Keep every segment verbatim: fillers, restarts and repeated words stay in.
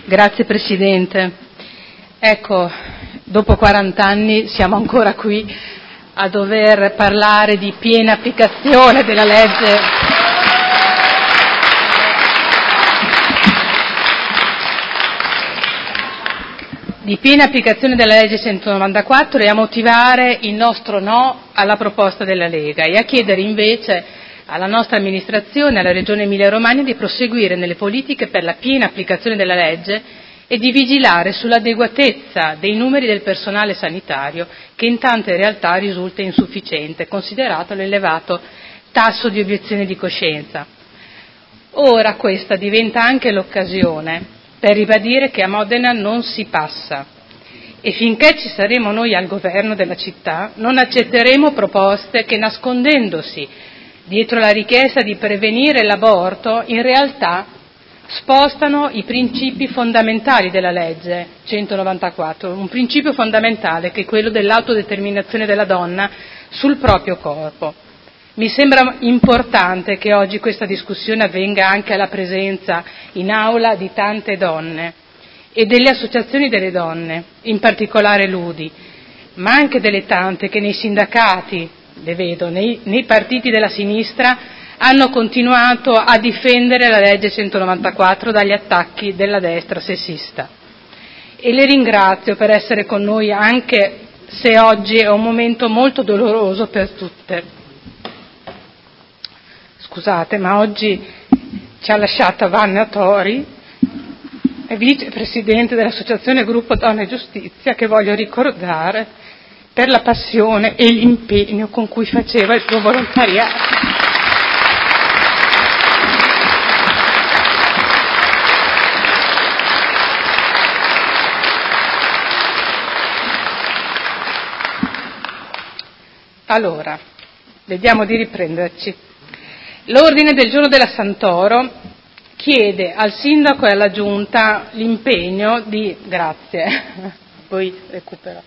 Grazie Presidente. Ecco, dopo quaranta anni siamo ancora qui a dover parlare di piena applicazione della legge di piena applicazione della legge centonovantaquattro e a motivare il nostro no alla proposta della Lega e a chiedere invece alla nostra amministrazione, alla Regione Emilia-Romagna, di proseguire nelle politiche per la piena applicazione della legge e di vigilare sull'adeguatezza dei numeri del personale sanitario, che in tante realtà risulta insufficiente, considerato l'elevato tasso di obiezione di coscienza. Ora questa diventa anche l'occasione per ribadire che a Modena non si passa e finché ci saremo noi al governo della città non accetteremo proposte che, nascondendosi dietro la richiesta di prevenire l'aborto, in realtà spostano i principi fondamentali della legge centonovantaquattro, un principio fondamentale che è quello dell'autodeterminazione della donna sul proprio corpo. Mi sembra importante che oggi questa discussione avvenga anche alla presenza in aula di tante donne e delle associazioni delle donne, in particolare l'U D I, ma anche delle tante che nei sindacati, le vedo, nei, nei partiti della sinistra, hanno continuato a difendere la legge centonovantaquattro dagli attacchi della destra sessista. E le ringrazio per essere con noi, anche se oggi è un momento molto doloroso per tutte. Scusate, ma oggi ci ha lasciata Vanna Tori, è vicepresidente dell'Associazione Gruppo Donna e Giustizia, che voglio ricordare per la passione e l'impegno con cui faceva il suo volontariato. Allora, vediamo di riprenderci. L'ordine del giorno della Santoro chiede al sindaco e alla giunta l'impegno di... Grazie, poi recupero.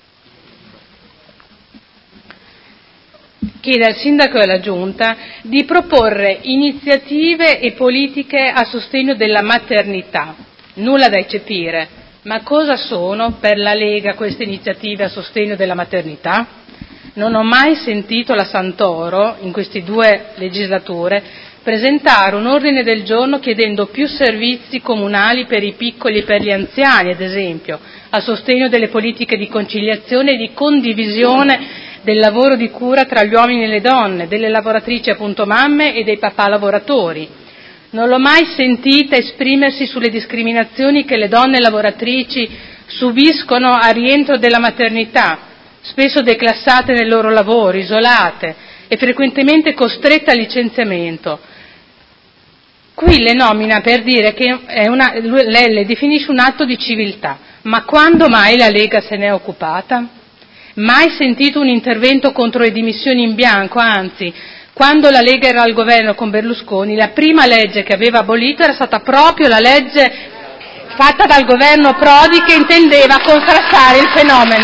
Chiede al sindaco e alla giunta di proporre iniziative e politiche a sostegno della maternità. Nulla da eccepire, ma cosa sono per la Lega queste iniziative a sostegno della maternità? Non ho mai sentito la Santoro, in queste due legislature, presentare un ordine del giorno chiedendo più servizi comunali per i piccoli e per gli anziani, ad esempio, a sostegno delle politiche di conciliazione e di condivisione del lavoro di cura tra gli uomini e le donne, delle lavoratrici appunto mamme e dei papà lavoratori. Non l'ho mai sentita esprimersi sulle discriminazioni che le donne lavoratrici subiscono a rientro della maternità, spesso declassate nel loro lavoro, isolate e frequentemente costrette al licenziamento. Qui le nomina per dire che è una, lei le definisce un atto di civiltà, ma quando mai la Lega se ne è occupata? Mai sentito un intervento contro le dimissioni in bianco, anzi, quando la Lega era al governo con Berlusconi, la prima legge che aveva abolito era stata proprio la legge fatta dal governo Prodi, che intendeva contrastare il fenomeno.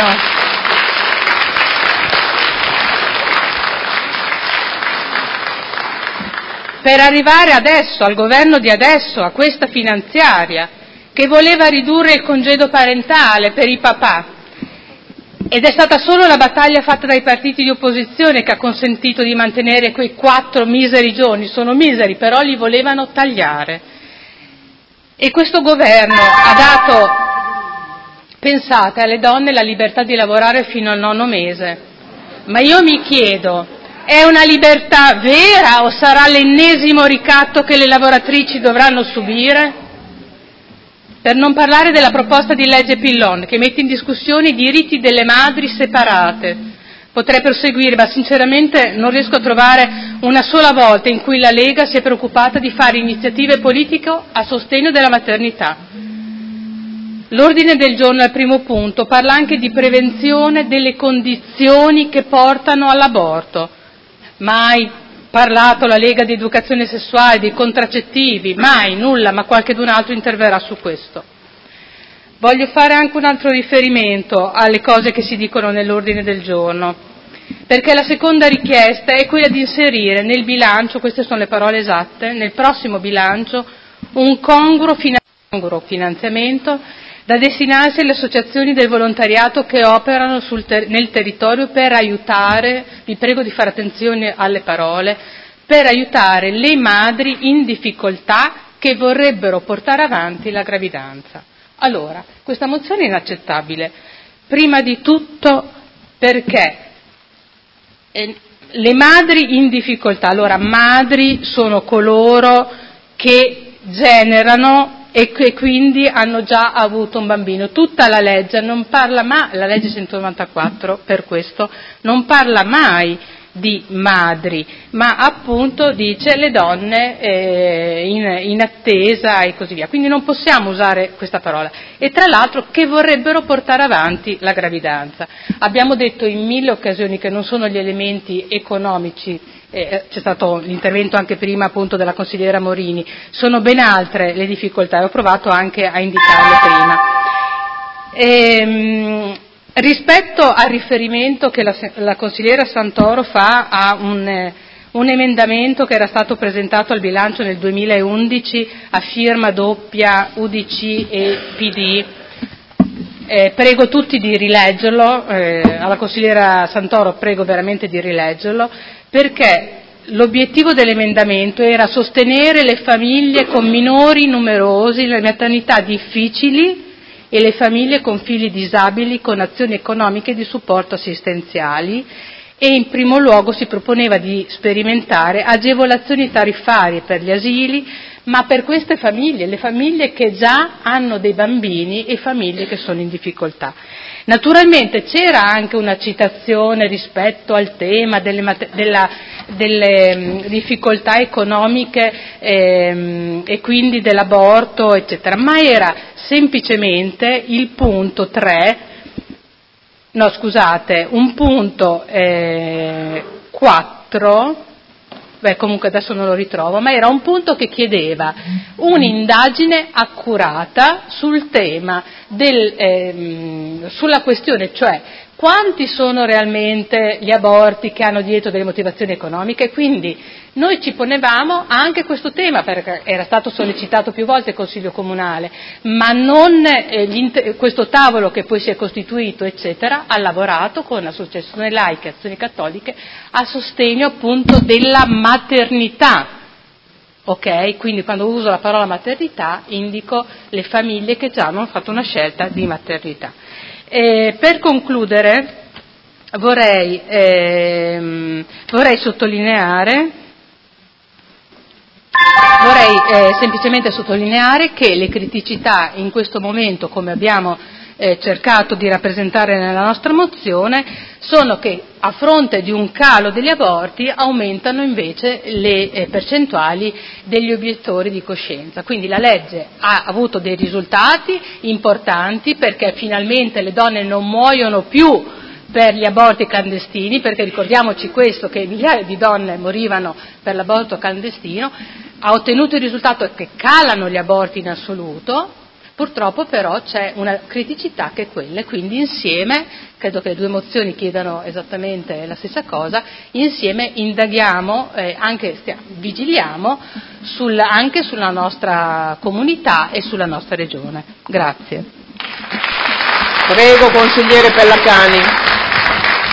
Per arrivare adesso, al governo di adesso, a questa finanziaria, che voleva ridurre il congedo parentale per i papà. Ed è stata solo la battaglia fatta dai partiti di opposizione che ha consentito di mantenere quei quattro miseri giorni. Sono miseri, però li volevano tagliare. E questo governo ha dato, pensate, alle donne la libertà di lavorare fino al nono mese. Ma io mi chiedo, è una libertà vera o sarà l'ennesimo ricatto che le lavoratrici dovranno subire? Per non parlare della proposta di legge Pillon, che mette in discussione i diritti delle madri separate. Potrei proseguire, ma sinceramente non riesco a trovare una sola volta in cui la Lega si è preoccupata di fare iniziative politiche a sostegno della maternità. L'ordine del giorno al primo punto parla anche di prevenzione delle condizioni che portano all'aborto. Mai parlato la Lega di educazione sessuale, di contraccettivi, mai, nulla, ma qualchedun altro interverrà su questo. Voglio fare anche un altro riferimento alle cose che si dicono nell'ordine del giorno, perché la seconda richiesta è quella di inserire nel bilancio, queste sono le parole esatte, nel prossimo bilancio, un congruo finanziamento finanziamento da destinarsi alle associazioni del volontariato che operano sul ter- nel territorio per aiutare, vi prego di fare attenzione alle parole, per aiutare le madri in difficoltà che vorrebbero portare avanti la gravidanza. Allora, questa mozione è inaccettabile, prima di tutto perché eh, le madri in difficoltà, allora madri sono coloro che generano e che quindi hanno già avuto un bambino. Tutta la legge non parla mai, la legge centonovantaquattro per questo, non parla mai di madri, ma appunto dice le donne eh, in, in attesa e così via. Quindi non possiamo usare questa parola. E tra l'altro che vorrebbero portare avanti la gravidanza. Abbiamo detto in mille occasioni che non sono gli elementi economici, eh, c'è stato l'intervento anche prima appunto della consigliera Morini, sono ben altre le difficoltà, e ho provato anche a indicarle prima. Ehm, Rispetto al riferimento che la, la consigliera Santoro fa a un, eh, un emendamento che era stato presentato al bilancio nel duemilaundici a firma doppia U D C e P D, eh, prego tutti di rileggerlo, eh, alla consigliera Santoro prego veramente di rileggerlo, perché l'obiettivo dell'emendamento era sostenere le famiglie con minori numerosi, le maternità difficili e le famiglie con figli disabili con azioni economiche di supporto assistenziali, e in primo luogo si proponeva di sperimentare agevolazioni tariffarie per gli asili, ma per queste famiglie, le famiglie che già hanno dei bambini e famiglie che sono in difficoltà. Naturalmente c'era anche una citazione rispetto al tema delle, della, delle difficoltà economiche ehm, e quindi dell'aborto, eccetera, ma era semplicemente il punto tre, no scusate, un punto eh, quattro, beh comunque adesso non lo ritrovo, ma era un punto che chiedeva un'indagine accurata sul tema del, ehm, sulla questione, cioè quanti sono realmente gli aborti che hanno dietro delle motivazioni economiche. Quindi noi ci ponevamo anche questo tema, perché era stato sollecitato più volte il Consiglio Comunale, ma non eh, questo tavolo che poi si è costituito, eccetera, ha lavorato con associazioni laiche, azioni cattoliche, a sostegno appunto della maternità. Ok? Quindi quando uso la parola maternità indico le famiglie che già hanno fatto una scelta di maternità. Eh, per concludere vorrei, ehm, vorrei sottolineare vorrei eh, semplicemente sottolineare che le criticità in questo momento, come abbiamo eh, cercato di rappresentare nella nostra mozione, sono che a fronte di un calo degli aborti aumentano invece le eh, percentuali degli obiettori di coscienza. Quindi la legge ha avuto dei risultati importanti, perché finalmente le donne non muoiono più per gli aborti clandestini, perché ricordiamoci questo, che migliaia di donne morivano per l'aborto clandestino, ha ottenuto il risultato che calano gli aborti in assoluto. Purtroppo però c'è una criticità che è quella, e quindi insieme, credo che le due mozioni chiedano esattamente la stessa cosa, insieme indaghiamo, eh, anche stiamo, vigiliamo sul, anche sulla nostra comunità e sulla nostra regione. Grazie. Prego, consigliere Pellacani.